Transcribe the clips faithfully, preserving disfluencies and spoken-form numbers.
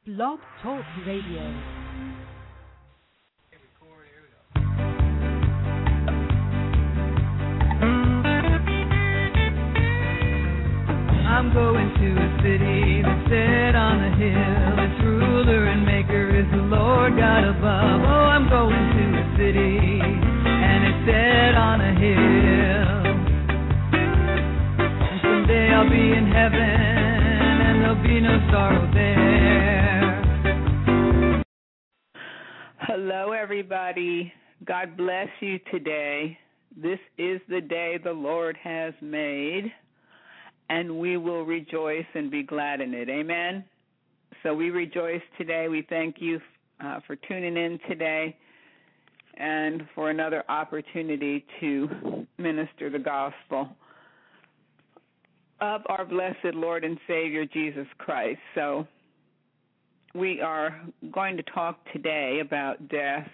Blog Talk Radio. I'm going to a city that's set on a hill. Its ruler and maker is the Lord God above. Oh, I'm going to a city and it's set on a hill. And someday I'll be in heaven and there'll be no sorrow there. Hello, everybody. God bless you today. This is the day the Lord has made, and we will rejoice and be glad in it. Amen? So we rejoice today. We thank you uh, for tuning in today and for another opportunity to minister the gospel of our blessed Lord and Savior, Jesus Christ. So we are going to talk today about death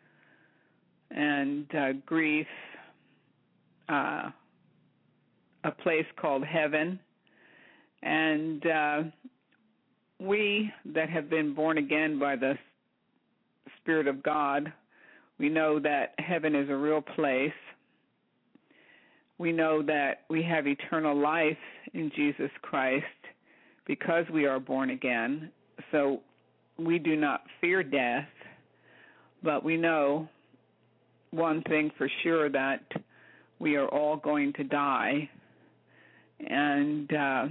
and uh, grief, uh a place called heaven, and uh, we that have been born again by the Spirit of God, we know that heaven is a real place. We know that we have eternal life in Jesus Christ because we are born again, so we do not fear death, but we know one thing for sure, that we are all going to die. And uh,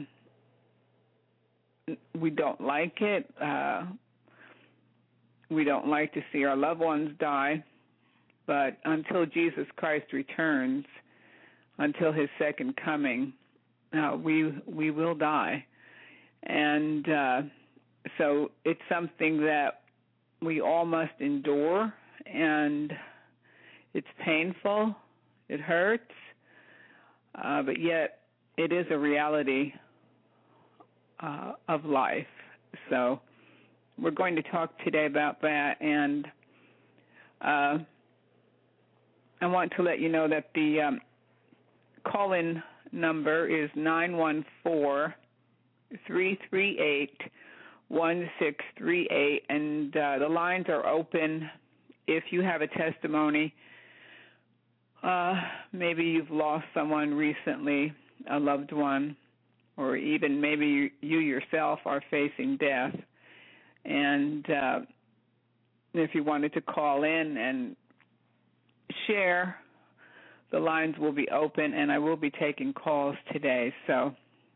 we don't like it. Uh, we don't like to see our loved ones die. But until Jesus Christ returns, until his second coming, uh, we we will die. And uh, so it's something that we all must endure, and it's painful. It hurts. Uh, but yet, it is a reality uh, of life. So we're going to talk today about that, and uh, I want to let you know that the um, call-in number is nine one four, three three eight, one six three eight, and uh, the lines are open if you have a testimony. Uh, maybe you've lost someone recently, a loved one, or even maybe you, you yourself are facing death. And uh, if you wanted to call in and share, the lines will be open, and I will be taking calls today. So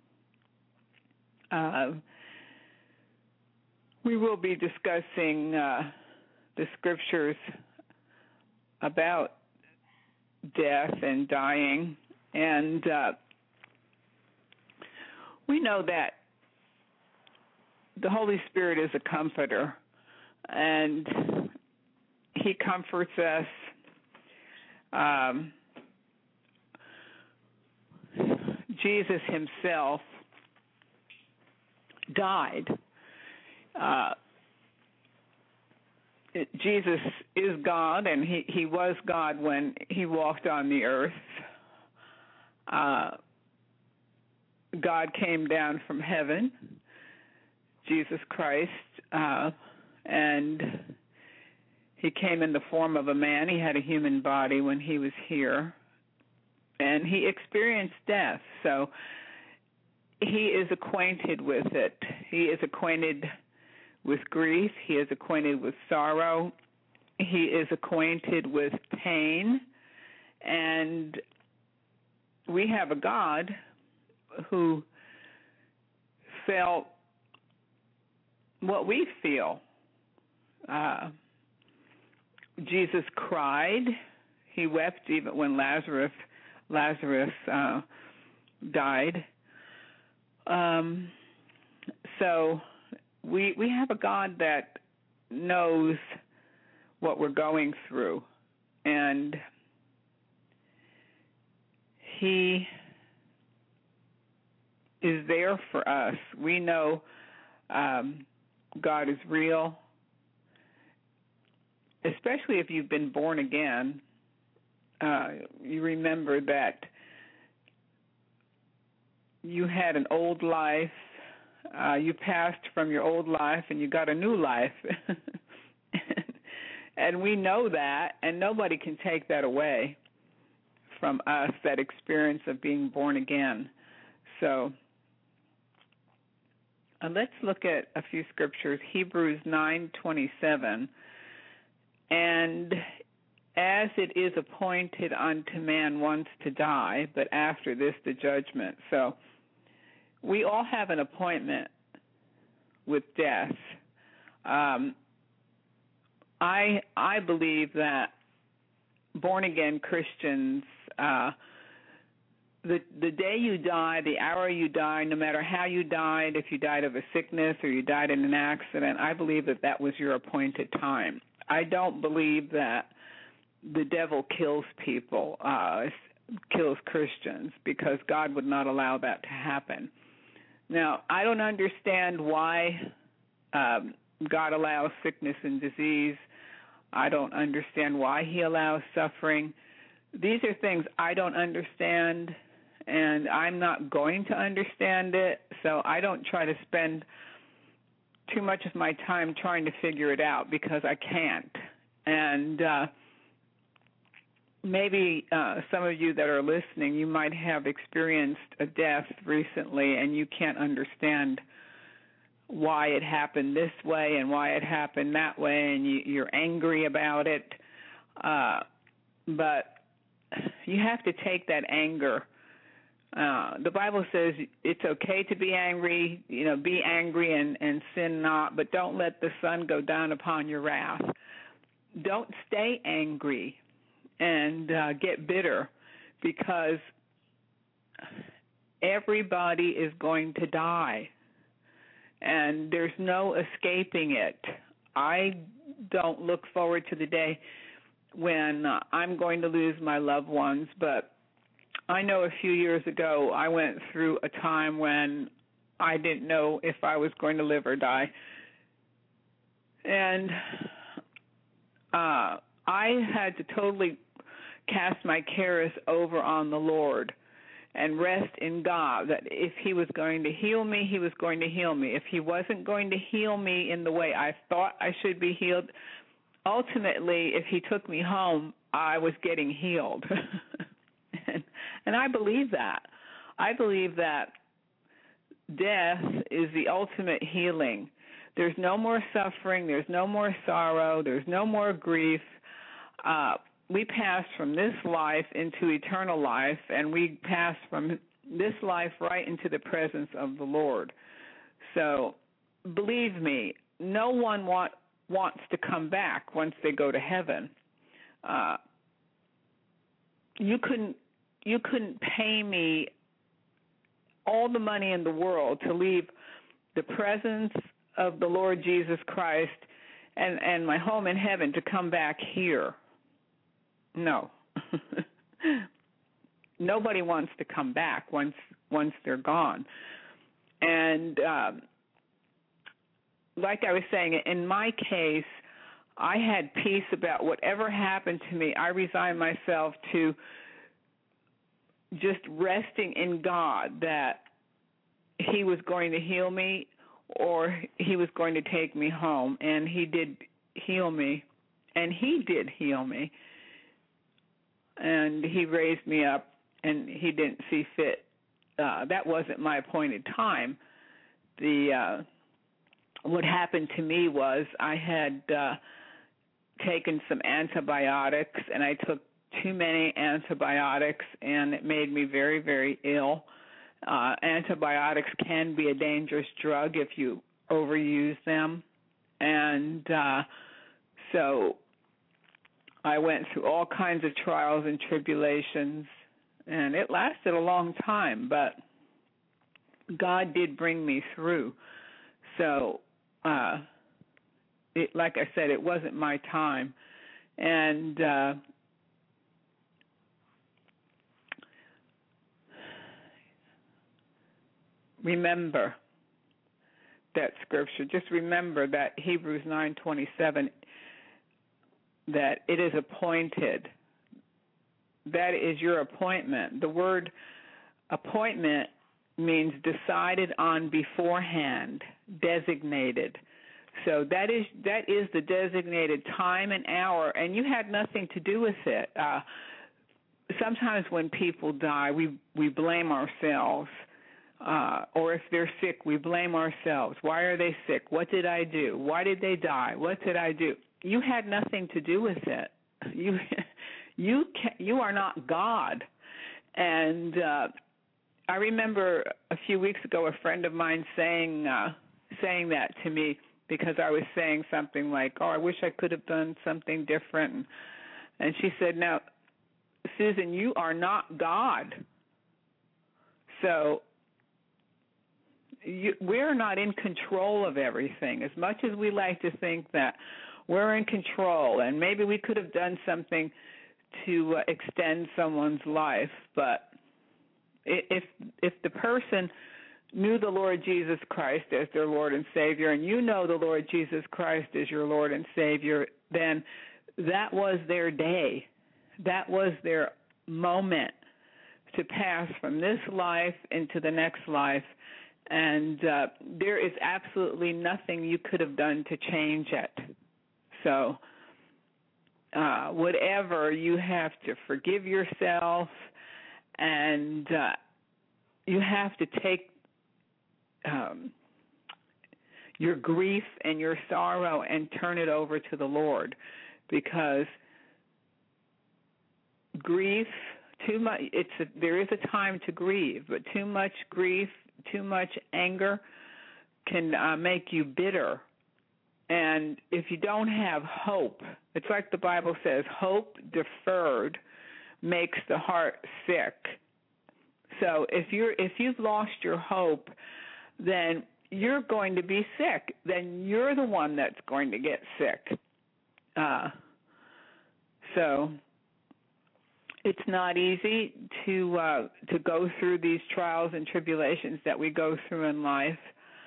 uh, we will be discussing uh, the scriptures about death and dying, and uh, we know that the Holy Spirit is a comforter, and he comforts us. Um, Jesus himself died. Uh, it, Jesus is God, and he, he was God when he walked on the earth. Uh, God came down from heaven, Jesus Christ, uh, and he came in the form of a man. He had a human body when he was here, and he experienced death. So he is acquainted with it. He is acquainted with grief. He is acquainted with sorrow. He is acquainted with pain, and we have a God who felt what we feel. Uh, Jesus cried. He wept even when Lazarus Lazarus uh, died. Um, so we we have a God that knows what we're going through, and he is there for us. We know um, God is real, especially if you've been born again. Uh, you remember that you had an old life Uh, you passed from your old life and you got a new life. And we know that, and nobody can take that away from us, that experience of being born again. So uh, let's look at a few scriptures. Hebrews nine twenty-seven. And as it is appointed unto man once to die, but after this the judgment. So we all have an appointment with death. Um, I I believe that born-again Christians, uh, the the day you die, the hour you die, no matter how you died, if you died of a sickness or you died in an accident, I believe that that was your appointed time. I don't believe that the devil kills people, uh, kills Christians, because God would not allow that to happen. Now, I don't understand why um, God allows sickness and disease. I don't understand why he allows suffering. These are things I don't understand, and I'm not going to understand it, so I don't try to spend too much of my time trying to figure it out, because I can't. And uh, maybe uh, some of you that are listening, you might have experienced a death recently, and you can't understand why it happened this way and why it happened that way, and you, you're angry about it. Uh, but you have to take that anger. Uh, the Bible says it's okay to be angry, you know, be angry and, and sin not, but don't let the sun go down upon your wrath. Don't stay angry and uh, get bitter, because everybody is going to die. And there's no escaping it. I don't look forward to the day when uh, I'm going to lose my loved ones, but I know a few years ago I went through a time when I didn't know if I was going to live or die. And uh, I had to totally cast my cares over on the Lord and rest in God, that if he was going to heal me, he was going to heal me. If he wasn't going to heal me in the way I thought I should be healed, ultimately, if he took me home, I was getting healed. and, and I believe that. I believe that death is the ultimate healing. There's no more suffering. There's no more sorrow. There's no more grief. Uh, we pass from this life into eternal life, and we pass from this life right into the presence of the Lord. So believe me, no one want, wants to come back once they go to heaven. Uh, you couldn't you couldn't pay me all the money in the world to leave the presence of the Lord Jesus Christ and, and my home in heaven to come back here. No. Nobody wants to come back once once they're gone. And um, like I was saying, in my case, I had peace about whatever happened to me. I resigned myself to just resting in God, that he was going to heal me or he was going to take me home. And he did heal me, and he did heal me. And he raised me up, and he didn't see fit. Uh, that wasn't my appointed time. The uh, what happened to me was I had uh, taken some antibiotics, and I took too many antibiotics, and it made me very, very ill. Uh, antibiotics can be a dangerous drug if you overuse them. And uh, so I went through all kinds of trials and tribulations, and it lasted a long time, but God did bring me through. So, uh, it, like I said, it wasn't my time. And uh, remember that scripture. Just remember that Hebrews nine twenty-seven, that it is appointed. That is your appointment. The word appointment means decided on beforehand, designated. So that is that is the designated time and hour, and you had nothing to do with it. Uh, sometimes when people die, we we blame ourselves, uh, or if they're sick, we blame ourselves. Why are they sick? What did I do? Why did they die? What did I do? You had nothing to do with it. You you can, you are not God. And uh, I remember a few weeks ago a friend of mine saying uh, saying that to me, because I was saying something like, oh, I wish I could have done something different. And she said, now, Susan, you are not God. So you, we're not in control of everything. As much as we like to think that we're in control and maybe we could have done something to uh, extend someone's life, but if if the person knew the Lord Jesus Christ as their Lord and Savior, and you know the Lord Jesus Christ as your Lord and Savior, then that was their day. That was their moment to pass from this life into the next life. And uh, there is absolutely nothing you could have done to change it. So uh, whatever, you have to forgive yourself, and uh, you have to take Um, your grief and your sorrow and turn it over to the Lord, because grief, too much. It's a, there is a time to grieve, but too much grief, too much anger can uh, make you bitter. And if you don't have hope, it's like the Bible says, hope deferred makes the heart sick. So if you're if you've lost your hope, then you're going to be sick. Then you're the one that's going to get sick. Uh, so it's not easy to uh, to go through these trials and tribulations that we go through in life,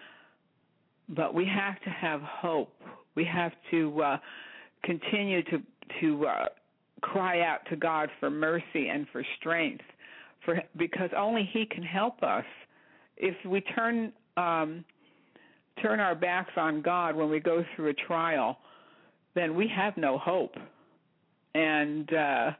but we have to have hope. We have to uh, continue to to uh, cry out to God for mercy and for strength, for because only He can help us. If we turn um, turn our backs on God when we go through a trial, then we have no hope. And uh,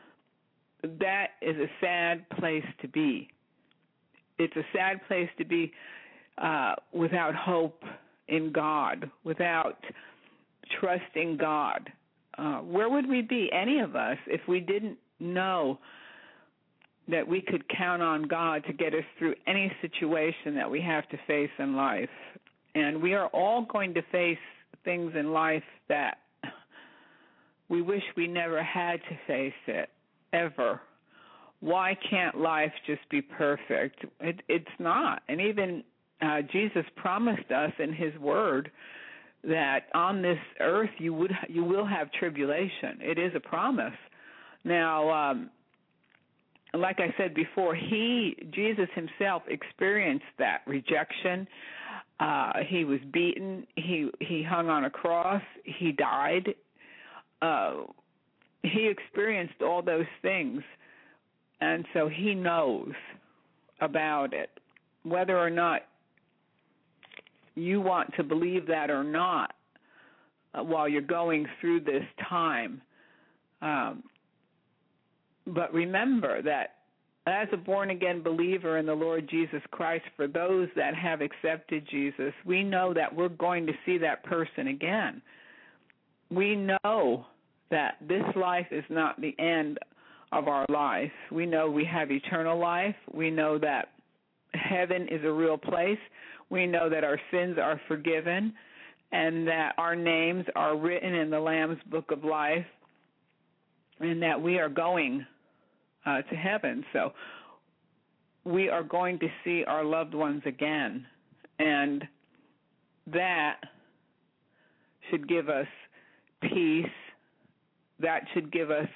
that is a sad place to be. It's a sad place to be uh, without hope in God, without trusting God. Uh, where would we be, any of us, if we didn't know that we could count on God to get us through any situation that we have to face in life? And we are all going to face things in life that we wish we never had to face it, ever. Why can't life just be perfect? It, it's not. And even uh, Jesus promised us in His Word that on this earth you would you will have tribulation. It is a promise. Now, um, like I said before, he, Jesus himself, experienced that rejection. Uh, he was beaten. He he hung on a cross. He died. Uh, he experienced all those things, and so he knows about it. Whether or not you want to believe that or not, uh, while you're going through this time. Um, But remember that as a born-again believer in the Lord Jesus Christ, for those that have accepted Jesus, we know that we're going to see that person again. We know that this life is not the end of our life. We know we have eternal life. We know that heaven is a real place. We know that our sins are forgiven and that our names are written in the Lamb's Book of Life, and that we are going Uh, to heaven. So we are going to see our loved ones again, and that should give us peace. That should give us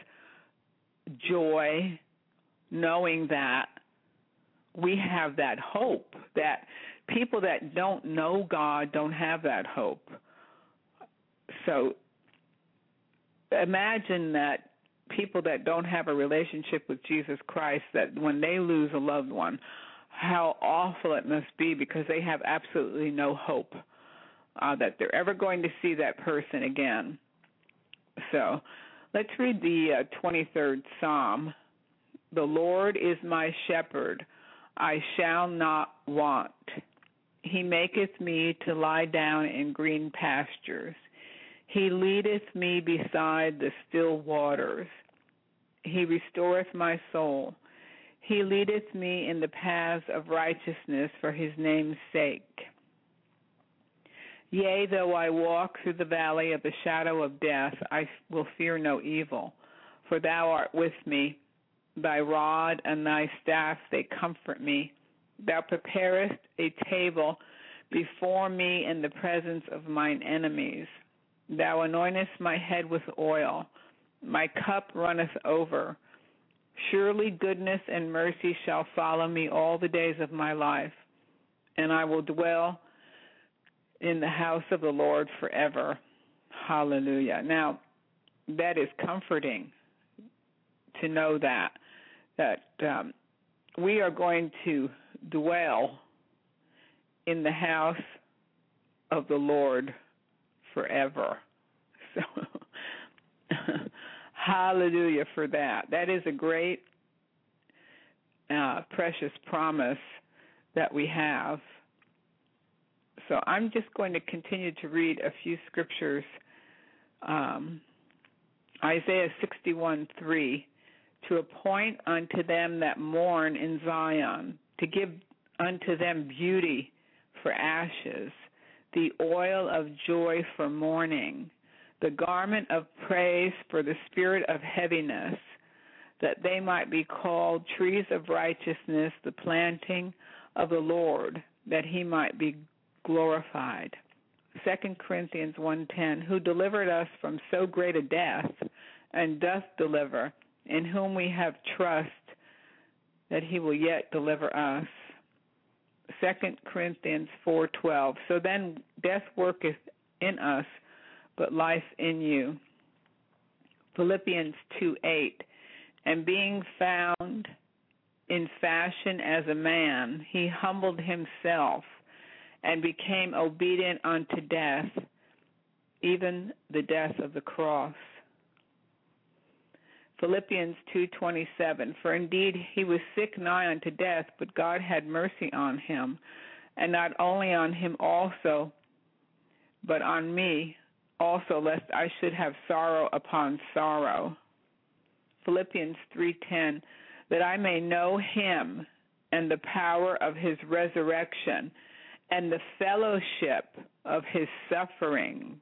joy, knowing that we have that hope, that people that don't know God don't have that hope. So imagine that people that don't have a relationship with Jesus Christ, that when they lose a loved one, how awful it must be, because they have absolutely no hope uh, that they're ever going to see that person again. So let's read the uh, twenty-third Psalm. The Lord is my shepherd, I shall not want. He maketh me to lie down in green pastures. He leadeth me beside the still waters. He restoreth my soul. He leadeth me in the paths of righteousness for his name's sake. Yea, though I walk through the valley of the shadow of death, I will fear no evil, for thou art with me. Thy rod and thy staff, they comfort me. Thou preparest a table before me in the presence of mine enemies. Thou anointest my head with oil. My cup runneth over. Surely goodness and mercy shall follow me all the days of my life, and I will dwell in the house of the Lord forever. Hallelujah. Now, that is comforting to know that, that um, we are going to dwell in the house of the Lord forever. So, hallelujah for that. That is a great, uh, precious promise that we have. So I'm just going to continue to read a few scriptures. Um, Isaiah sixty-one three, to appoint unto them that mourn in Zion, to give unto them beauty for ashes, the oil of joy for mourning, the garment of praise for the spirit of heaviness, that they might be called trees of righteousness, the planting of the Lord, that he might be glorified. Second Corinthians one ten, who delivered us from so great a death, and doth deliver, in whom we have trust that he will yet deliver us. Second Corinthians four twelve, so then death worketh in us, but life in you. Philippians two eight, and being found in fashion as a man, he humbled himself and became obedient unto death, even the death of the cross. Philippians two twenty-seven, for indeed he was sick nigh unto death, but God had mercy on him, and not only on him also, but on me also, lest I should have sorrow upon sorrow. Philippians three ten, that I may know him and the power of his resurrection and the fellowship of his suffering.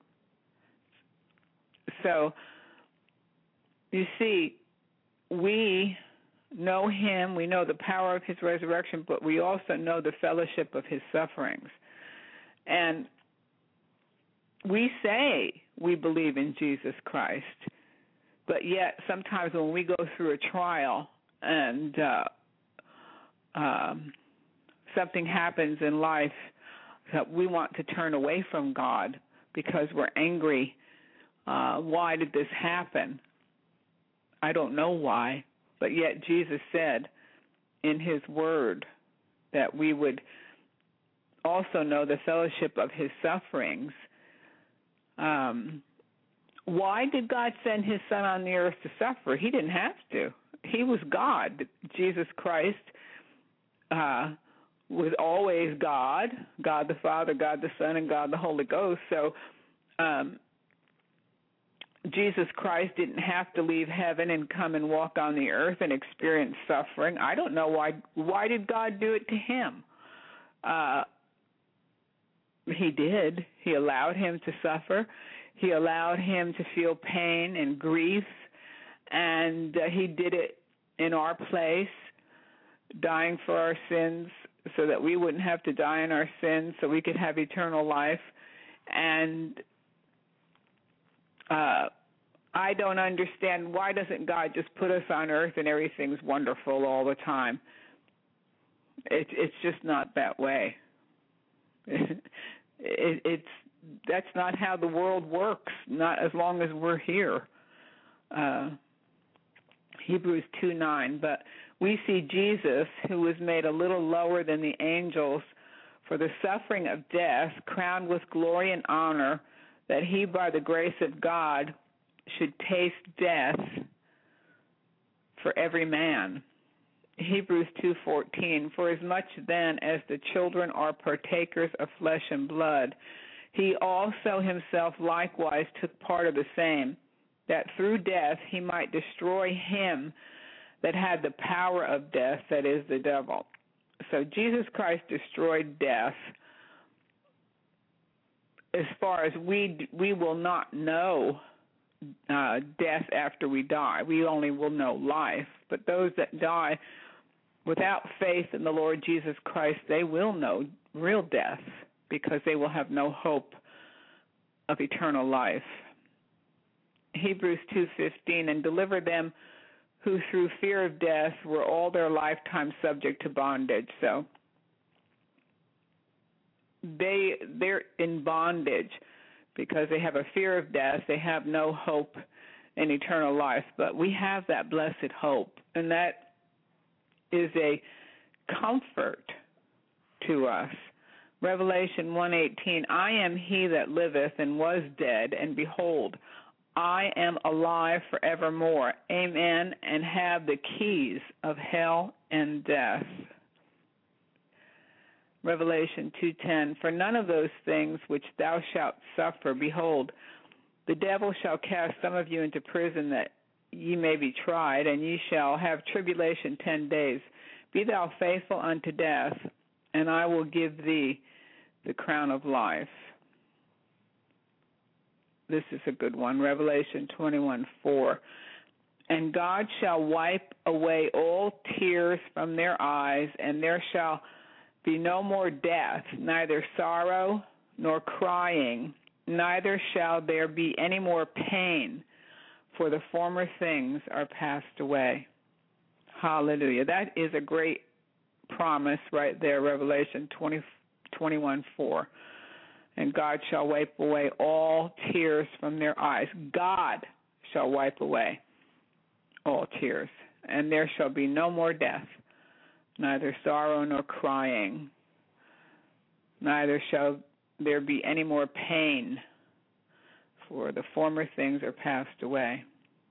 So, you see, we know him, we know the power of his resurrection, but we also know the fellowship of his sufferings. And we say we believe in Jesus Christ, but yet sometimes when we go through a trial and uh, um, something happens in life, that we want to turn away from God because we're angry. Uh, why did this happen? I don't know why, but yet Jesus said in his word that we would also know the fellowship of his sufferings. Um, why did God send his son on the earth to suffer? He didn't have to. He was God. Jesus Christ uh, was always God, God the Father, God the Son, and God the Holy Ghost. So um, Jesus Christ didn't have to leave heaven and come and walk on the earth and experience suffering. I don't know why. Why did God do it to him? Uh, he did. He allowed him to suffer. He allowed him to feel pain and grief, and uh, he did it in our place, dying for our sins so that we wouldn't have to die in our sins, so we could have eternal life. And uh, I don't understand, why doesn't God just put us on earth and everything's wonderful all the time? It, it's just not that way. It, it, it's that's not how the world works, not as long as we're here. Uh, Hebrews two nine, but We see Jesus, who was made a little lower than the angels for the suffering of death, crowned with glory and honor, that he, by the grace of God, should taste death for every man. Hebrews two fourteen, for as much then as the children are partakers of flesh and blood, he also himself likewise took part of the same, that through death he might destroy him that had the power of death, that is, the devil. So Jesus Christ destroyed death. As far as we we will not know uh, death after we die. We only will know life. But those that die without faith in the Lord Jesus Christ, they will know real death, because they will have no hope of eternal life. Hebrews two fifteen, and deliver them who through fear of death were all their lifetime subject to bondage. So they they're in bondage because they have a fear of death. They have no hope in eternal life. But we have that blessed hope, and that is a comfort to us. Revelation one eighteen, I am he that liveth and was dead, and behold, I am alive forevermore. Amen, and have the keys of hell and death. Revelation two ten, for none of those things which thou shalt suffer, behold, the devil shall cast some of you into prison, that ye may be tried, and ye shall have tribulation ten days. Be thou faithful unto death, and I will give thee the crown of life. This is a good one. Revelation twenty-one four. And God shall wipe away all tears from their eyes, and there shall be no more death, neither sorrow nor crying, neither shall there be any more pain, for the former things are passed away. Hallelujah. That is a great promise right there, Revelation twenty, twenty-one four. And God shall wipe away all tears from their eyes. God shall wipe away all tears, and there shall be no more death, neither sorrow nor crying, neither shall there be any more pain, for the former things are passed away.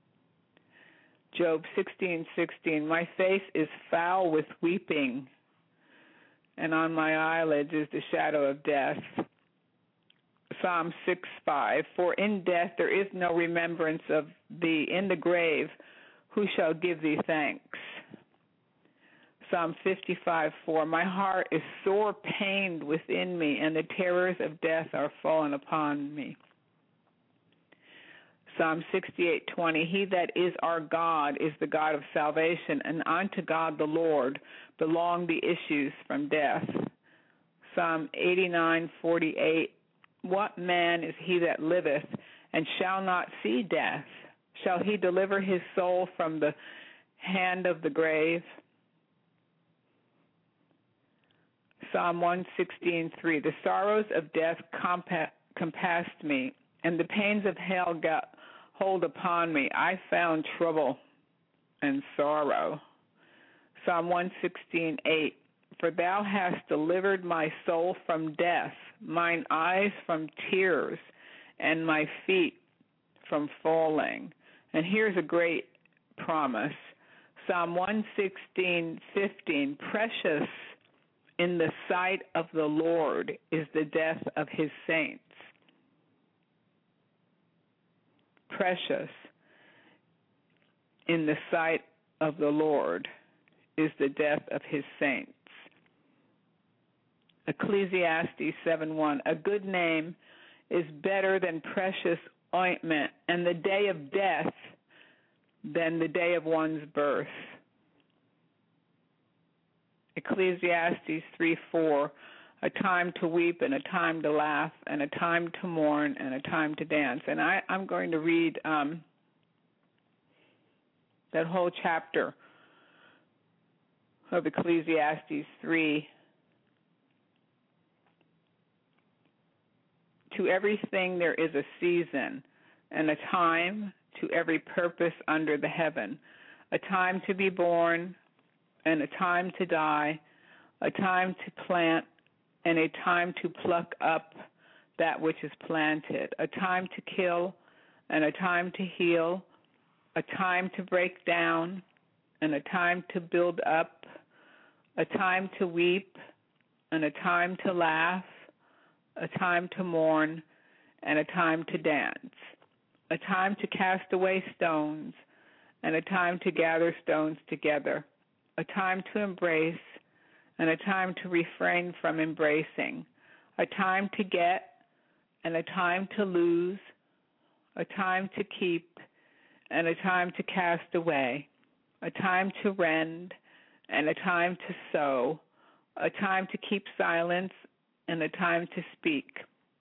Job sixteen sixteen, my face is foul with weeping, and on my eyelids is the shadow of death. Psalm six five, for in death there is no remembrance of thee. In the grave, who shall give thee thanks? Psalm fifty-five four, my heart is sore pained within me, and the terrors of death are fallen upon me. Psalm sixty-eight twenty, he that is our God is the God of salvation, and unto God the Lord belong the issues from death. Psalm eighty-nine forty-eight, what man is he that liveth and shall not see death? Shall he deliver his soul from the hand of the grave? Psalm one sixteen three, the sorrows of death compa- compassed me, and the pains of hell got hold upon me. I found trouble and sorrow. Psalm one sixteen eight, for thou hast delivered my soul from death, mine eyes from tears, and my feet from falling. And here's a great promise. Psalm one sixteen fifteen, precious in the sight of the Lord is the death of his saints. Precious in the sight of the Lord is the death of his saints. Ecclesiastes seven one, a good name is better than precious ointment, and the day of death than the day of one's birth. Ecclesiastes three four, a time to weep and a time to laugh and a time to mourn and a time to dance. And I, I'm going to read um, that whole chapter of Ecclesiastes three. To everything there is a season, and a time to every purpose under the heaven, a time to be born and a time to die, a time to plant, and a time to pluck up that which is planted, a time to kill, and a time to heal, a time to break down, and a time to build up, a time to weep, and a time to laugh, a time to mourn, and a time to dance, a time to cast away stones, and a time to gather stones together, a time to embrace, and a time to refrain from embracing, a time to get, and a time to lose, a time to keep, and a time to cast away, a time to rend, and a time to sow, a time to keep silence, and a time to speak,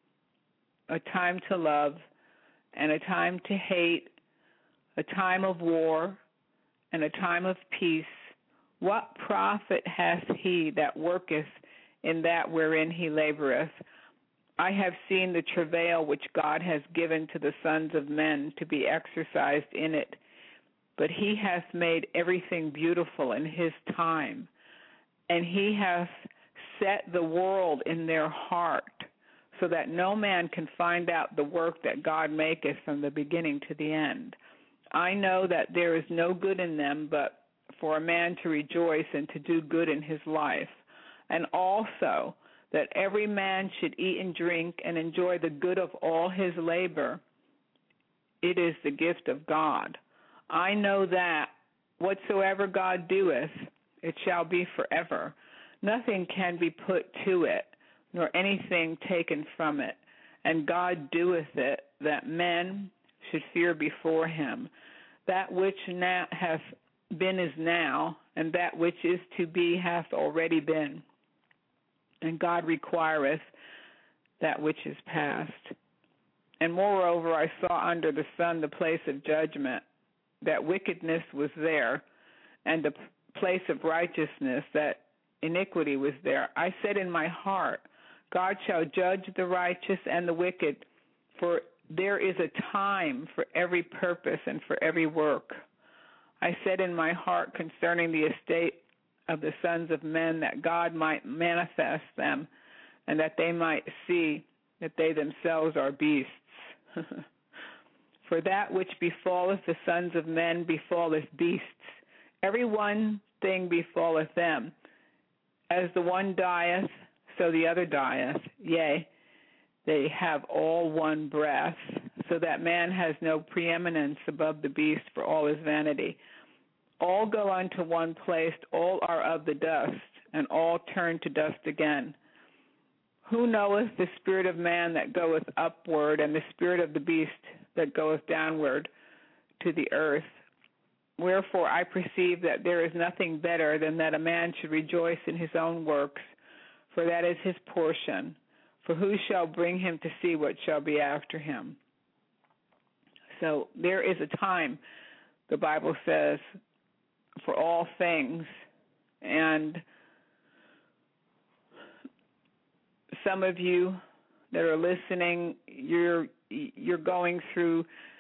a time to love, and a time to hate, a time of war, and a time of peace. What profit hath he that worketh in that wherein he laboureth? I have seen the travail which God has given to the sons of men to be exercised in it, but he hath made everything beautiful in his time, and he hath set the world in their heart, so that no man can find out the work that God maketh from the beginning to the end. I know that there is no good in them, but for a man to rejoice and to do good in his life, and also that every man should eat and drink and enjoy the good of all his labor. It is the gift of God. I know that whatsoever God doeth, it shall be forever. Nothing can be put to it, nor anything taken from it. And God doeth it, that men should fear before him. That which now hath been is now, and that which is to be hath already been. And God requireth that which is past. And moreover, I saw under the sun the place of judgment, that wickedness was there, and the place of righteousness, that iniquity was there. I said in my heart, God shall judge the righteous and the wicked, for there is a time for every purpose and for every work. I said in my heart concerning the estate of the sons of men, that God might manifest them, and that they might see that they themselves are beasts. For that which befalleth the sons of men befalleth beasts. Every one thing befalleth them. As the one dieth, so the other dieth. Yea, they have all one breath, so that man has no preeminence above the beast for all his vanity. All go unto one place, all are of the dust, and all turn to dust again. Who knoweth the spirit of man that goeth upward, and the spirit of the beast that goeth downward to the earth? Wherefore I perceive that there is nothing better than that a man should rejoice in his own works, for that is his portion. For who shall bring him to see what shall be after him? So there is a time, the Bible says, for all things, and some of you that are listening, you're you're going through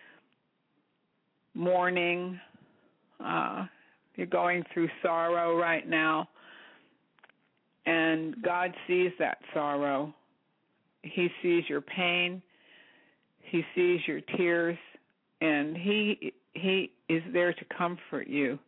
mourning, uh, you're going through sorrow right now, and God sees that sorrow. He sees your pain, he sees your tears, and he he is there to comfort you.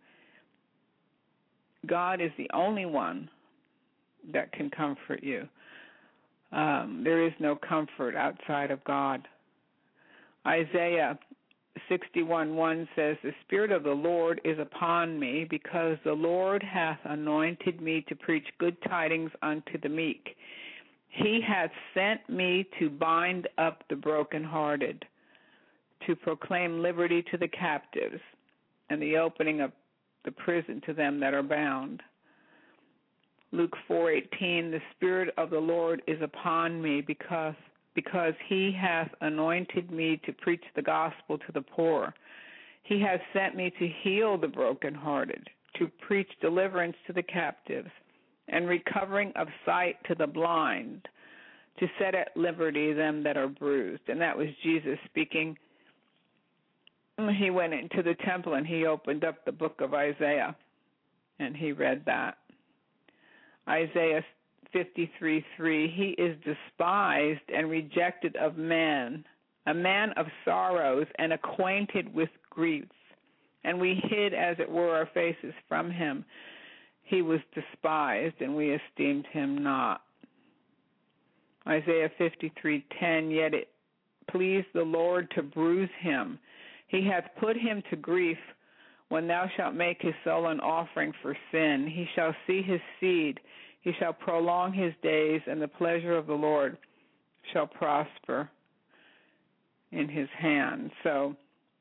God is the only one that can comfort you. Um, there is no comfort outside of God. Isaiah sixty-one one says, the Spirit of the Lord is upon me, because the Lord hath anointed me to preach good tidings unto the meek. He hath sent me to bind up the brokenhearted, to proclaim liberty to the captives, and the opening of the prison to them that are bound. Luke four eighteen, the Spirit of the Lord is upon me, because because he hath anointed me to preach the gospel to the poor. He hath sent me to heal the brokenhearted, to preach deliverance to the captives, and recovering of sight to the blind, to set at liberty them that are bruised. And that was Jesus speaking. He went into the temple and he opened up the book of Isaiah. and he read that. Isaiah fifty-three three, he is despised and rejected of men, a man of sorrows and acquainted with griefs. And we hid, as it were, our faces from him. He was despised, and we esteemed him not. Isaiah fifty-three ten, yet it pleased the Lord to bruise him. He hath put him to grief. When thou shalt make his soul an offering for sin, he shall see his seed. He shall prolong his days, and the pleasure of the Lord shall prosper in his hand. So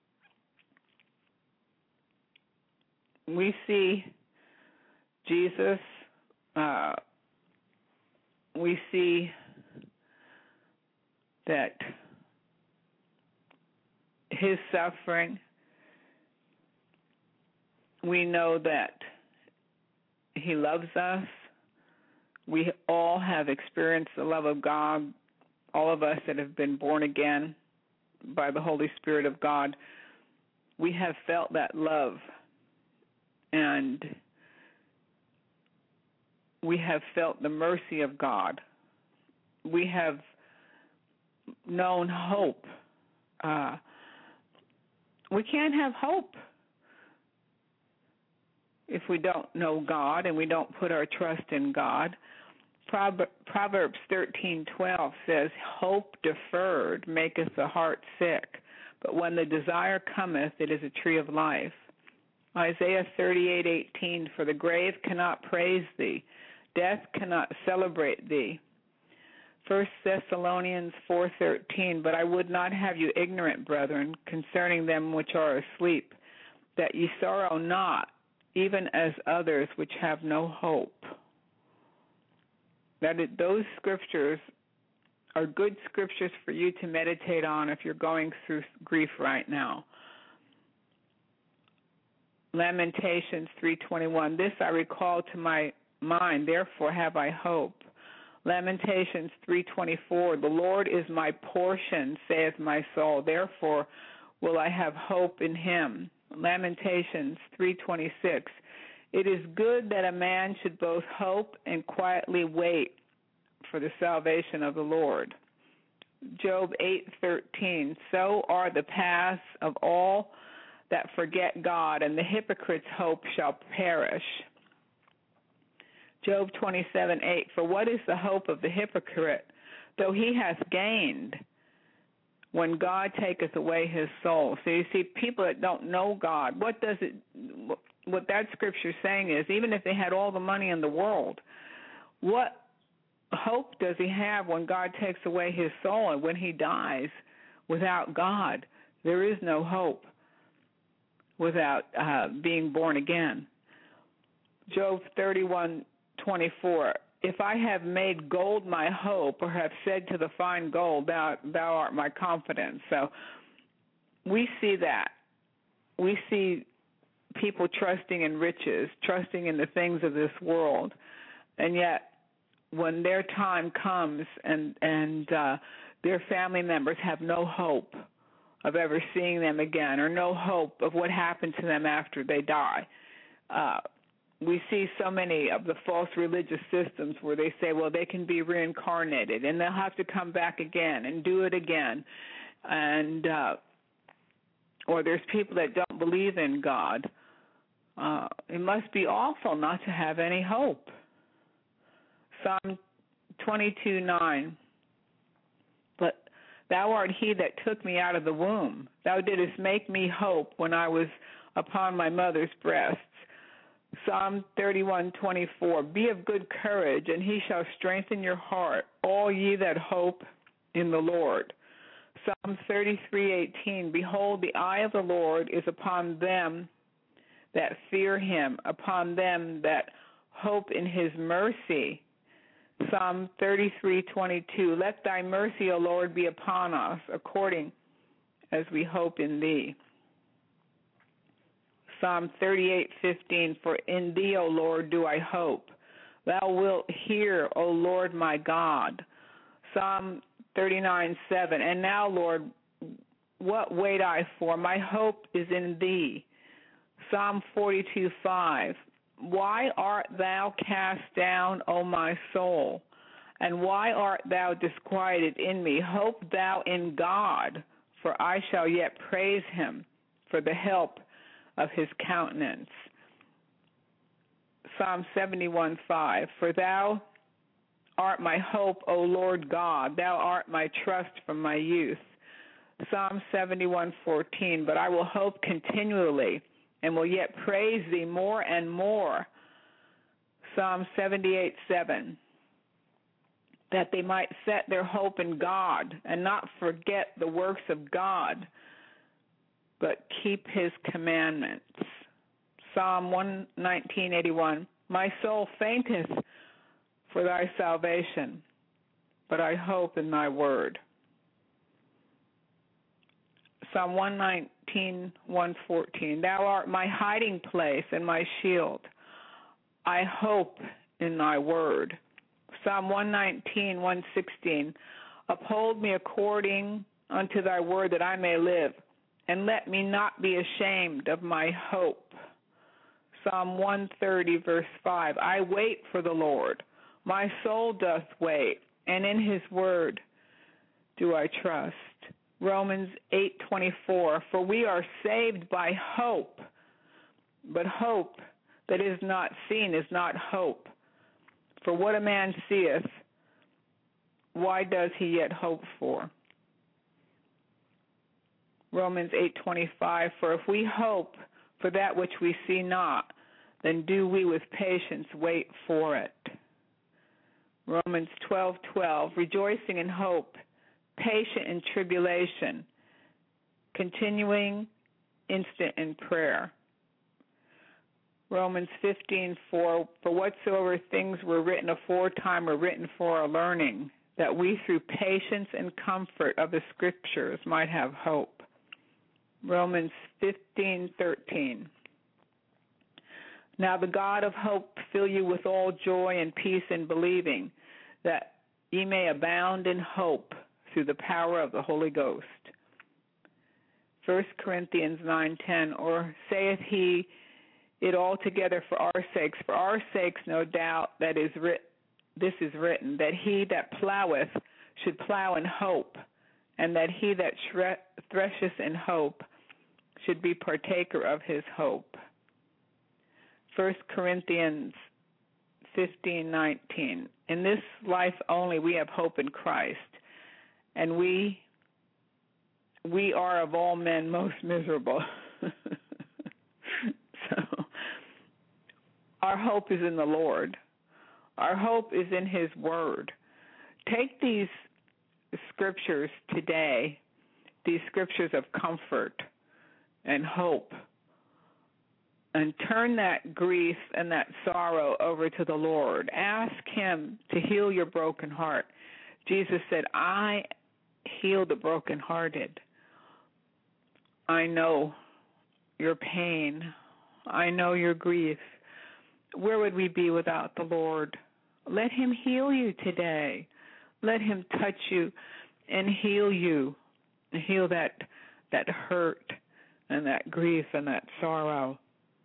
we see Jesus, uh, we see that his suffering, we know that he loves us. We all have experienced the love of God, all of us that have been born again by the Holy Spirit of God. We have felt that love, and we have felt the mercy of God. We have known hope. Uh, we can't have hope if we don't know God and we don't put our trust in God. Proverbs thirteen twelve says, hope deferred maketh the heart sick, but when the desire cometh, it is a tree of life. Isaiah thirty-eight eighteen, for the grave cannot praise thee, death cannot celebrate thee. First Thessalonians four thirteen, but I would not have you ignorant, brethren, concerning them which are asleep, that ye sorrow not, even as others which have no hope. That it, those scriptures are good scriptures for you to meditate on if you're going through grief right now. Lamentations three twenty-one, this I recall to my mind, therefore have I hope. Lamentations three twenty-four, the Lord is my portion, saith my soul, therefore will I have hope in him. Lamentations three twenty-six, it is good that a man should both hope and quietly wait for the salvation of the Lord. Job eight thirteen, so are the paths of all that forget God, and the hypocrite's hope shall perish. Job twenty-seven eight, for what is the hope of the hypocrite, though he hath gained, when God taketh away his soul? So you see, people that don't know God, what does it, what that scripture is saying is, even if they had all the money in the world, what hope does he have when God takes away his soul and when he dies without God? There is no hope without uh, being born again. Job thirty-one twenty-four, if I have made gold my hope, or have said to the fine gold, thou, thou art my confidence. So we see that. We see people trusting in riches, trusting in the things of this world, and yet when their time comes and, and uh, their family members have no hope of ever seeing them again, or no hope of what happened to them after they die, uh, we see so many of the false religious systems where they say, well, they can be reincarnated and they'll have to come back again and do it again. And uh, or there's people that don't believe in God. Uh, it must be awful not to have any hope. Psalm twenty-two nine, but thou art he that took me out of the womb. Thou didst make me hope when I was upon my mother's breasts. Psalm thirty-one twenty-four, be of good courage, and he shall strengthen your heart, all ye that hope in the Lord. Psalm thirty-three eighteen, behold, the eye of the Lord is upon them that fear him, upon them that hope in his mercy. Psalm thirty-three twenty-two, let thy mercy, O Lord, be upon us, according as we hope in thee. Psalm thirty-eight fifteen, for in thee, O Lord, do I hope. Thou wilt hear, O Lord my God. Psalm thirty-nine seven, and now, Lord, what wait I for? My hope is in thee. Psalm forty-two five, Why art thou cast down, O my soul? And why art thou disquieted in me? Hope thou in God, for I shall yet praise him for the help of his countenance. Psalm seventy-one five, for thou art my hope, O Lord God. Thou art my trust from my youth. Psalm seventy-one fourteen, but I will hope continually and will yet praise thee more and more. Psalm seventy-eight seven, that they might set their hope in God and not forget the works of God, but keep his commandments. Psalm one nineteen eighty-one, my soul fainteth for thy salvation, but I hope in thy word. Psalm one nineteen, one fourteen, thou art my hiding place and my shield. I hope in thy word. Psalm one nineteen, one sixteen, uphold me according unto thy word that I may live, and let me not be ashamed of my hope. Psalm one thirty, verse five, I wait for the Lord. My soul doth wait, and in his word do I trust. Romans eight twenty-four, for we are saved by hope, but hope that is not seen is not hope. For what a man seeth, why does he yet hope for? Romans eight twenty-five, for if we hope for that which we see not, then do we with patience wait for it. Romans twelve twelve, rejoicing in hope, patient in tribulation, continuing instant in prayer. Romans fifteen four, for whatsoever things were written aforetime were written for our learning, that we through patience and comfort of the Scriptures might have hope. Romans fifteen thirteen, now the God of hope fill you with all joy and peace in believing, that ye may abound in hope through the power of the Holy Ghost. First Corinthians nine ten, or saith he it altogether for our sakes, for our sakes no doubt that is writ- this is written, that he that ploweth should plow in hope, and that he that shre- thresheth in hope should be partaker of his hope. First Corinthians fifteen nineteen, in this life only we have hope in Christ, and we we are of all men most miserable. So our hope is in the Lord. Our hope is in his word. Take these scriptures today, these scriptures of comfort and hope, and turn that grief and that sorrow over to the Lord. Ask him to heal your broken heart. Jesus said, I heal the brokenhearted. I know your pain. I know your grief. Where would we be without the Lord? Let him heal you today. Let him touch you and heal you. Heal that that hurt and that grief and that sorrow.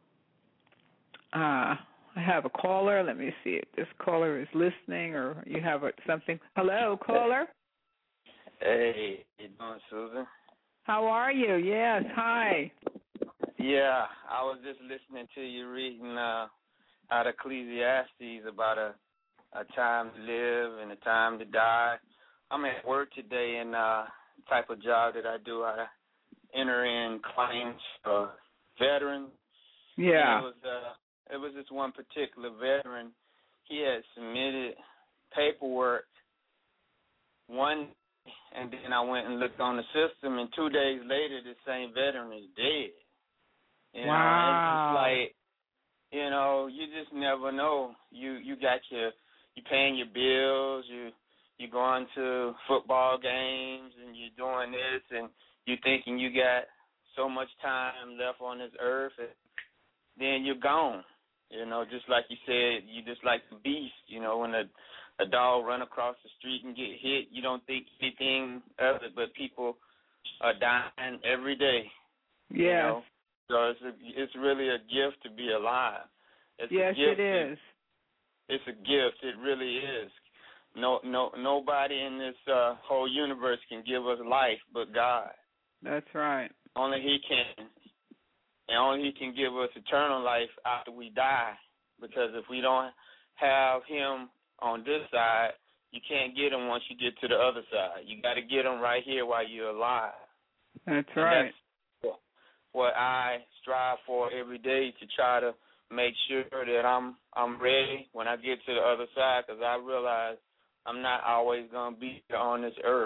Uh, I have a caller. Let me see if this caller is listening or you have something. Hello, caller. Hey, how you doing, Susan? How are you? Yes, hi. Yeah, I was just listening to you reading uh, out of Ecclesiastes about a, a time to live and a time to die. I'm at work today, and uh, the type of job that I do, I enter in claims for veterans. Yeah. And it was uh, it was this one particular veteran. He had submitted paperwork one, and then I went and looked on the system, and two days later, the same veteran is dead. You wow. know, it's just like, you know, you just never know. You you got your, you paying your bills, you you going to football games, and you're doing this, and you thinking you got so much time left on this earth, and then you're gone. You know, just like you said, you just like the beast. You know, when a a dog run across the street and get hit, you don't think anything of it, but people are dying every day. Yes. You know? So it's a, it's really a gift to be alive. It's yes, a gift. it is. It's a gift. It really is. No, no, nobody in this uh, whole universe can give us life but God. That's right. Only He can. And only He can give us eternal life after we die. Because if we don't have Him on this side, you can't get Him once you get to the other side. You got to get Him right here while you're alive. That's and right. That's what I strive for every day, to try to make sure that I'm I'm ready when I get to the other side, because I realize I'm not always going to be here on this earth.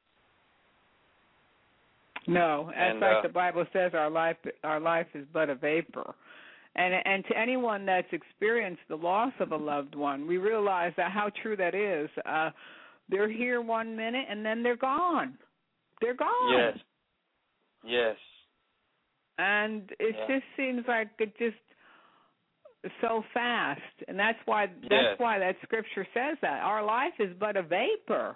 No, as and, like uh, the Bible says, our life our life is but a vapor. And and to anyone that's experienced the loss of a loved one, we realize that how true that is. Uh, they're here one minute and then they're gone. They're gone. Yes. Yes. And it yeah. just seems like it just so fast, and that's why that's yes. why that scripture says that our life is but a vapor.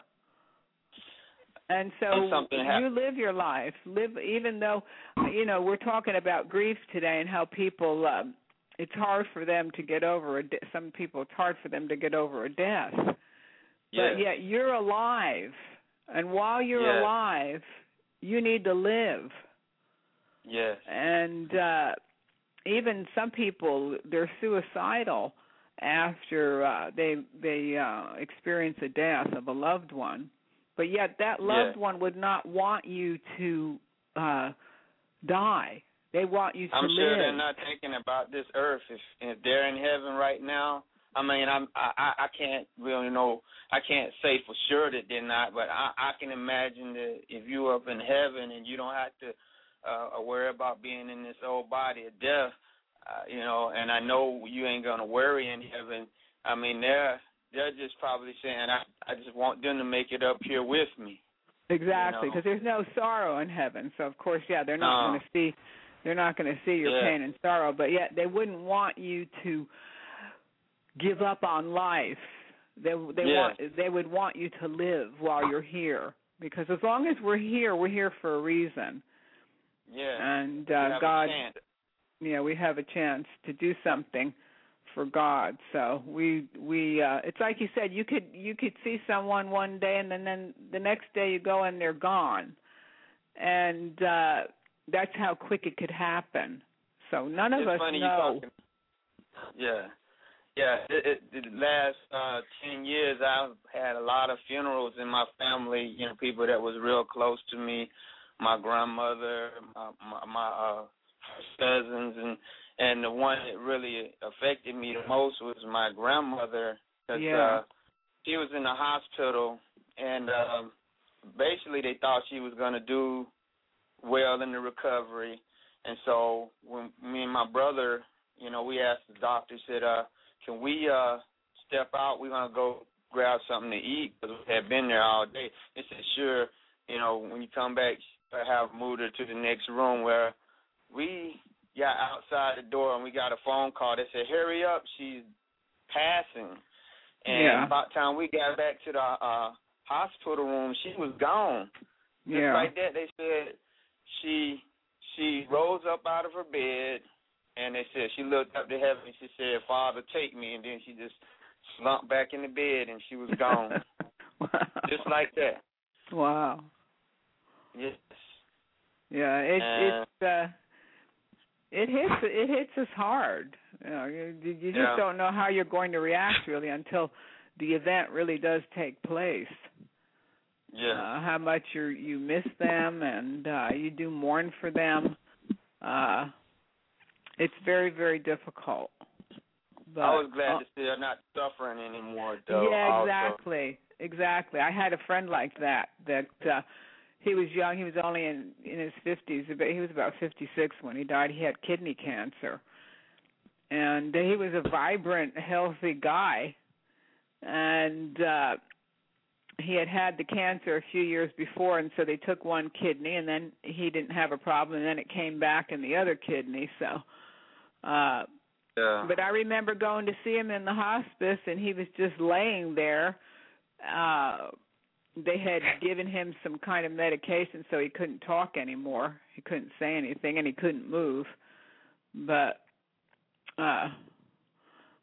And so you live your life, live even though, you know, we're talking about grief today and how people, um, it's hard for them to get over, a de- some people it's hard for them to get over a death. Yes. But yet you're alive, and while you're yes. alive, you need to live. Yes. And uh, even some people, they're suicidal after uh, they, they uh, experience a death of a loved one. But yet that loved yes. one would not want you to uh, die. They want you to I'm live. I'm sure they're not thinking about this earth. If, if they're in heaven right now, I mean, I'm, I I can't really know. I can't say for sure that they're not, but I, I can imagine that if you're up in heaven and you don't have to uh, worry about being in this old body of death, uh, you know, and I know you ain't going to worry in heaven. I mean, they're... They're just probably saying, I, I just want them to make it up here with me. Exactly, because you know? there's no sorrow in heaven. So of course, yeah, they're not no. going to see, they're not going to see your yeah. pain and sorrow. But yet they wouldn't want you to give up on life. They they yeah. want they would want you to live while you're here, because as long as we're here, we're here for a reason. Yeah. And uh, God, yeah, we have a chance to do something for God. So we we uh, it's like you said, you could you could see someone one day and then, then the next day you go and they're gone, and uh, that's how quick it could happen. So none of it's us funny know. You yeah, yeah. It, it, the last uh, ten years, I've had a lot of funerals in my family. You know, people that was real close to me, my grandmother, my my, my uh, cousins, and. And the one that really affected me the most was my grandmother, because yeah. uh, she was in the hospital, and um, basically they thought she was going to do well in the recovery. And so when me and my brother, you know, we asked the doctor, said, uh, can we uh, step out? We're going to go grab something to eat, because we had been there all day. They said, sure, you know, when you come back, have moved her to the next room, where we got outside the door and we got a phone call. They said, hurry up, she's passing. And yeah. about the time we got back to the uh, hospital room, she was gone. Just yeah. like that, they said she she rose up out of her bed, and they said she looked up to heaven and she said, Father, take me. And then she just slumped back in the bed and she was gone. Wow. Just like that. Wow. Yes. Yeah, it, and, it's... Uh, It hits it hits us hard. You know, you, you just yeah. don't know how you're going to react really until the event really does take place. Yeah. Uh, how much you you miss them, and uh, you do mourn for them. Uh, it's very very difficult. But, I was glad uh, to see her not suffering anymore, though. Yeah, also. exactly, exactly. I had a friend like that. That. Uh, He was young. He was only in, in his fifties. But he was about fifty-six when he died. He had kidney cancer. And he was a vibrant, healthy guy. And uh, he had had the cancer a few years before, and so they took one kidney, and then he didn't have a problem, and then it came back in the other kidney. So, uh, yeah. But I remember going to see him in the hospice, and he was just laying there. Uh They had given him some kind of medication so he couldn't talk anymore. He couldn't say anything, and he couldn't move. But uh,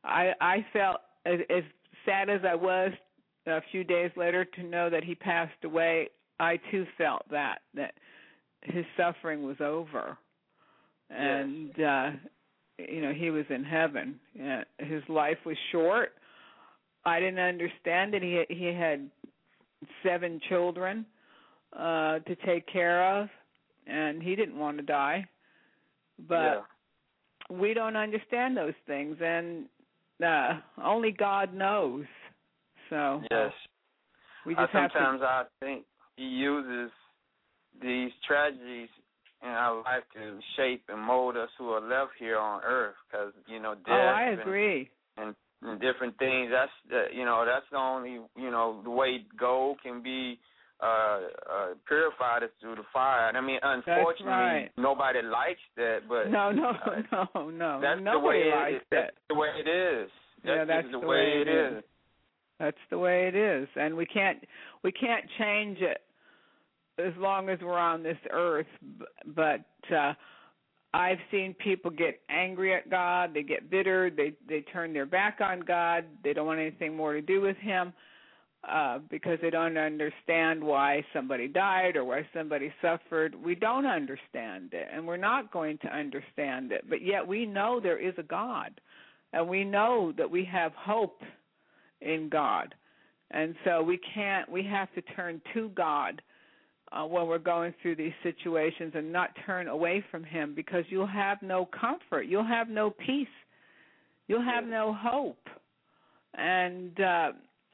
I I felt as, as sad as I was a few days later to know that he passed away. I too felt that that his suffering was over, and yes. uh, you know, he was in heaven. Uh, his life was short. I didn't understand it. He he had seven children uh, to take care of, and he didn't want to die. But yeah. we don't understand those things, and uh, only God knows. So yes, we just I, have to. sometimes I think He uses these tragedies in our life to shape and mold us who are left here on earth. Because you know, death. Oh, I agree. And, and, and different things. That's the, you know, that's the only, you know, the way gold can be uh, uh, purified is through the fire. And I mean, unfortunately, right. nobody likes that. But no, no, uh, no, no. That's Nobody the way likes it, that. That's the way it is. That's yeah, that's the, the way, way it is. is. That's the way it is, and we can't we can't change it as long as we're on this earth. But uh, I've seen people get angry at God. They get bitter. They they turn their back on God. They don't want anything more to do with Him uh, because they don't understand why somebody died or why somebody suffered. We don't understand it, and we're not going to understand it. But yet we know there is a God, and we know that we have hope in God. And so we can't, we have to turn to God uh, when we're going through these situations and not turn away from Him, because you'll have no comfort. You'll have no peace. You'll have no hope. And uh,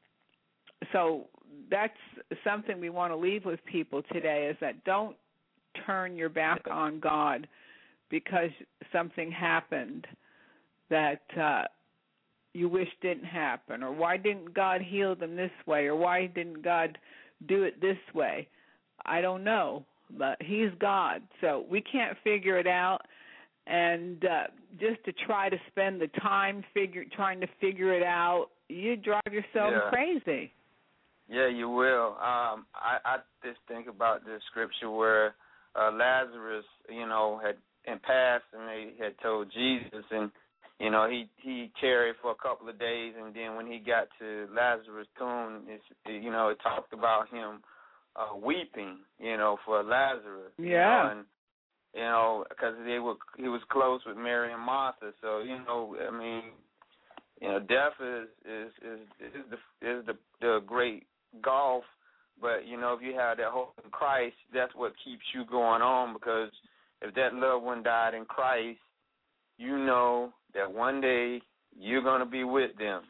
so that's something we want to leave with people today, is that don't turn your back on God because something happened that uh, you wish didn't happen, or why didn't God heal them this way, or why didn't God do it this way? I don't know, but He's God, so we can't figure it out. And uh, just to try to spend the time figure trying to figure it out, you drive yourself yeah. crazy. Yeah, you will. Um, I, I just think about the scripture where uh, Lazarus, you know, had in past, and they had told Jesus, and you know, he, he tarried for a couple of days, and then when he got to Lazarus' tomb, it's, you know, it talked about him uh, weeping, you know, for Lazarus. Yeah. You know, and, you know, because they were, he was close with Mary and Martha. So, you know, I mean, you know, death is is is, is the is the, the great gulf. But you know, if you have that hope in Christ, that's what keeps you going on. Because if that loved one died in Christ, you know that one day you're going to be with them.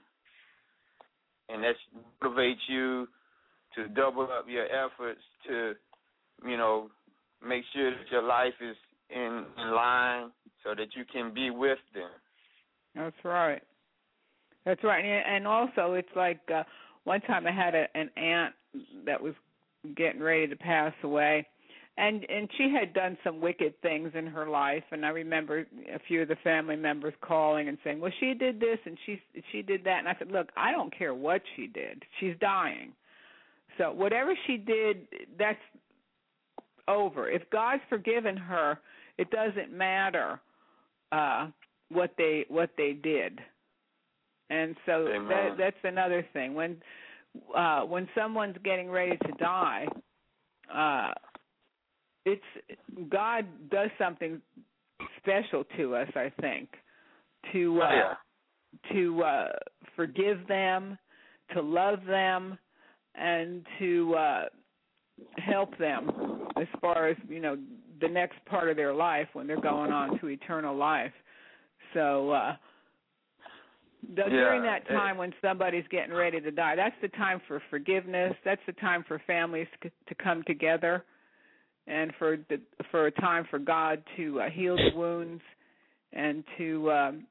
And that motivates you to double up your efforts to, you know, make sure that your life is in, in line so that you can be with them. That's right. That's right. And, and also, it's like uh, one time I had a, an aunt that was getting ready to pass away. And and she had done some wicked things in her life, and I remember a few of the family members calling and saying, well, she did this and she she did that. And I said, look, I don't care what she did. She's dying. So whatever she did, that's over. If God's forgiven her, it doesn't matter uh, what they what they did. And so that, that's another thing. When uh, when someone's getting ready to die, uh, it's God does something special to us, I think, to uh, oh, yeah. to uh, forgive them, to love them, and to uh, help them as far as, you know, the next part of their life when they're going on to eternal life. So uh, yeah, during that it, time when somebody's getting ready to die, that's the time for forgiveness. That's the time for families to, to come together, and for the, for a time for God to uh, heal the wounds and to um,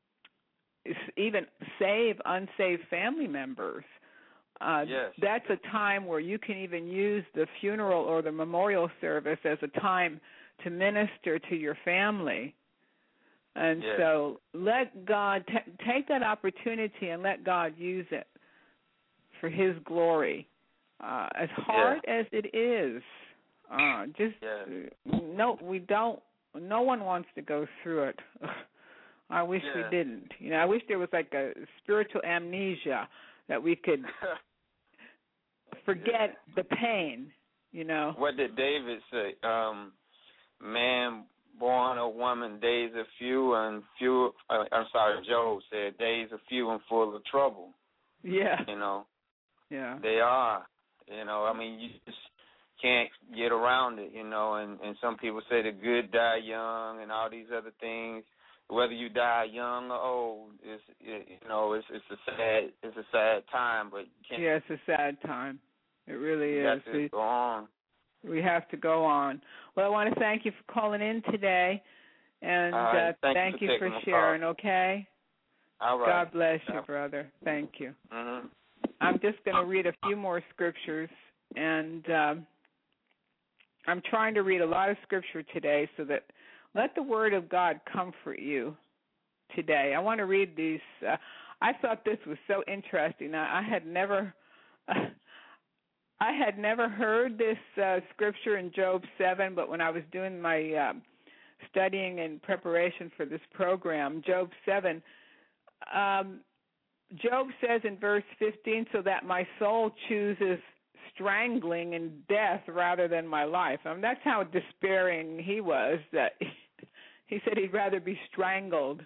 even save unsaved family members. Uh, yes. That's a time where you can even use the funeral or the memorial service as a time to minister to your family. And yes. so let God, t- take that opportunity and let God use it for His glory. Uh, as hard yeah. as it is, uh, just yes. no, we don't, no one wants to go through it. I wish yeah. we didn't. You know, I wish there was like a spiritual amnesia that we could forget yeah. the pain, you know. What did David say? Um, man born of woman, days are few and few. Uh, I'm sorry, Job said, days are few and full of trouble. Yeah. You know. Yeah. They are. You know, I mean, you just can't get around it, you know, and, and some people say the good die young and all these other things. Whether you die young or old, it's, it, you know, it's it's a sad it's a sad time, but you can't. Yeah, it's a sad time. It really you is. Got to we, go on. we have to go on. Well, I want to thank you for calling in today, and right. uh, thank, thank you you for, for sharing, call. okay? All right. God bless you, brother. Thank you. Mm-hmm. I'm just going to read a few more scriptures, and um, I'm trying to read a lot of scripture today so that let the Word of God comfort you today. I want to read these. Uh, I thought this was so interesting. I, I had never, uh, I had never heard this uh, scripture in Job seven, but when I was doing my uh, studying in preparation for this program, Job seven. Um, Job says in verse fifteen, so that my soul chooses strangling and death rather than my life. I mean, that's how despairing he was, that he said he'd rather be strangled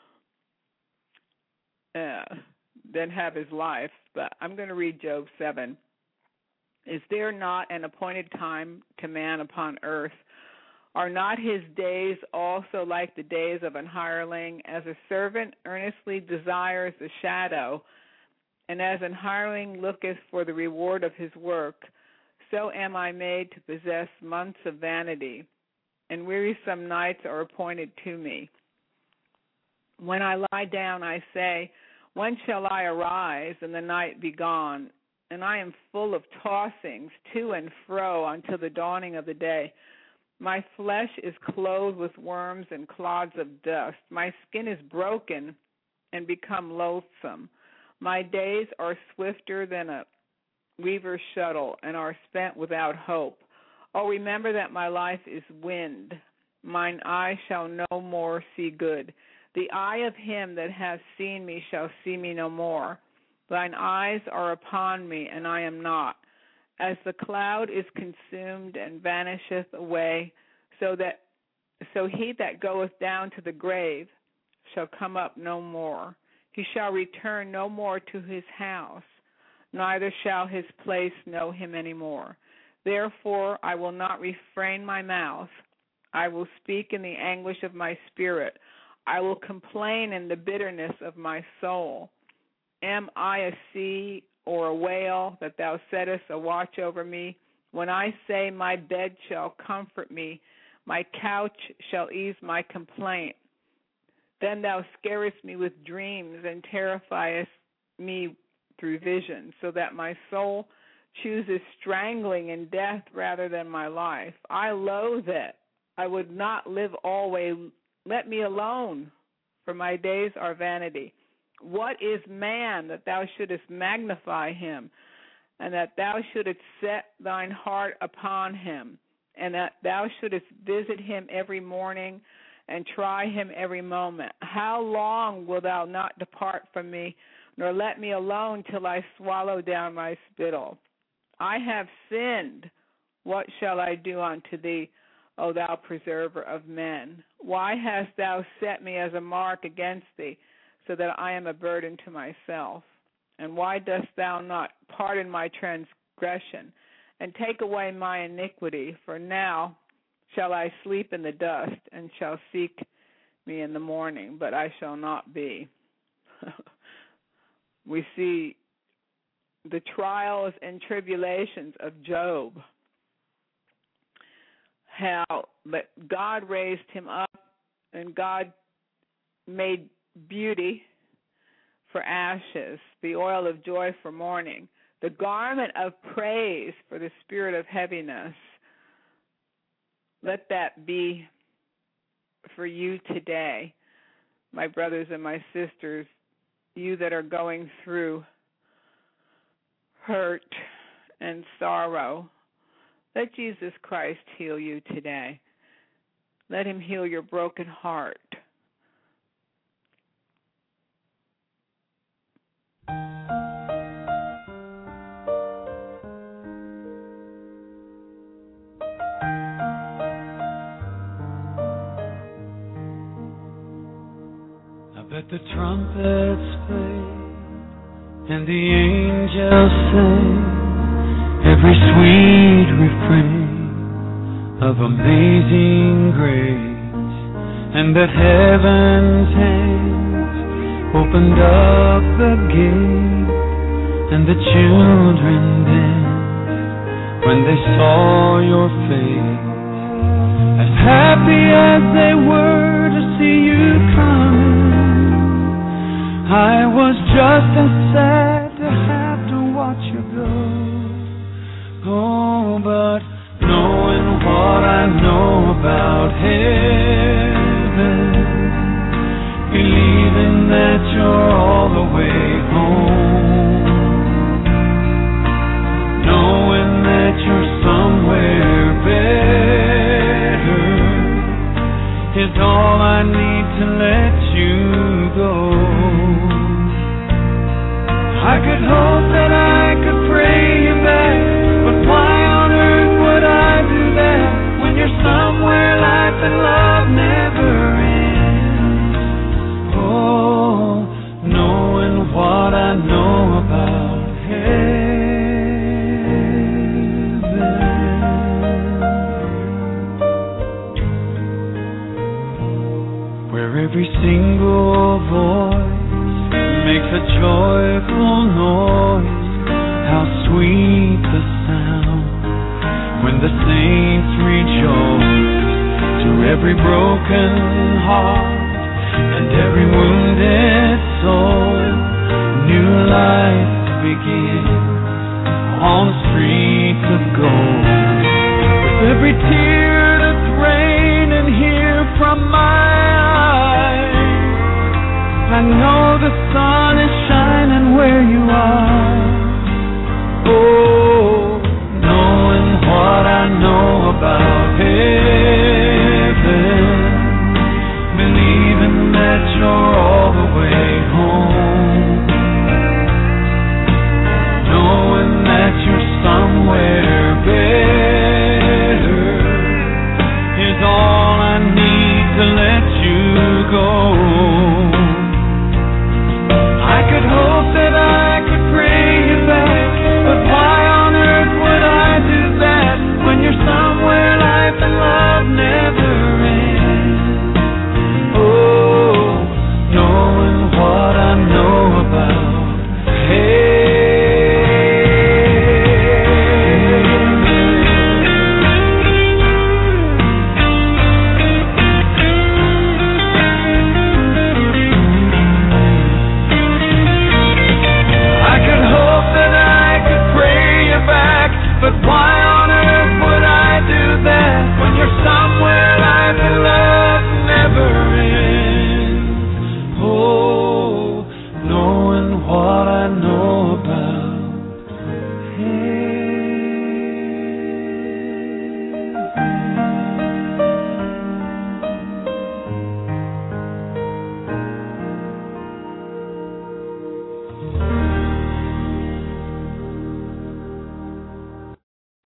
uh, than have his life. But I'm going to read Job seven. Is there not an appointed time to man upon earth? Are not his days also like the days of an hireling? As a servant earnestly desires the shadow, and as an hireling looketh for the reward of his work, so am I made to possess months of vanity, and wearisome nights are appointed to me. When I lie down, I say, when shall I arise, and the night be gone? And I am full of tossings to and fro until the dawning of the day. My flesh is clothed with worms and clods of dust. My skin is broken and become loathsome. My days are swifter than a weaver's shuttle and are spent without hope. Oh, remember that my life is wind. Mine eye shall no more see good. The eye of him that hath seen me shall see me no more. Thine eyes are upon me, and I am not. As the cloud is consumed and vanisheth away, so that so he that goeth down to the grave shall come up no more. He shall return no more to his house, neither shall his place know him any more. Therefore I will not refrain my mouth. I will speak in the anguish of my spirit. I will complain in the bitterness of my soul. Am I a sea or a whale that thou settest a watch over me? When I say my bed shall comfort me, my couch shall ease my complaint, then thou scarest me with dreams and terrifiest me through visions, so that my soul chooses strangling and death rather than my life. I loathe it. I would not live always. Let me alone, for my days are vanity. What is man that thou shouldest magnify him, and that thou shouldest set thine heart upon him, and that thou shouldest visit him every morning and try him every moment? How long wilt thou not depart from me, nor let me alone till I swallow down my spittle? I have sinned. What shall I do unto thee, O thou preserver of men? Why hast thou set me as a mark against thee, so that I am a burden to myself? And why dost thou not pardon my transgression and take away my iniquity? For now shall I sleep in the dust, and shall seek me in the morning, but I shall not be. We see the trials and tribulations of Job, how but God raised him up, and God made beauty for ashes, the oil of joy for mourning, the garment of praise for the spirit of heaviness. Let that be for you today, my brothers and my sisters, you that are going through hurt and sorrow. Let Jesus Christ heal you today. Let him heal your broken heart. Let the trumpets play and the angels sing every sweet refrain of amazing grace, and that heaven's hands opened up the gate, and the children danced when they saw your face. As happy as they were to see you coming, I was just as sad to have to watch you go. Oh, but knowing what I know about heaven, believing that you're all the way home, knowing that you're somewhere better, is all I need to let you go. I could hope that I could pray you back, but why on earth would I do that when you're somewhere life and love never ends? Oh, knowing what I know about heaven, where every single voice makes a joyful noise. How sweet the sound when the saints rejoice. To every broken heart and every wounded soul, new life begins on the streets of gold. With every tear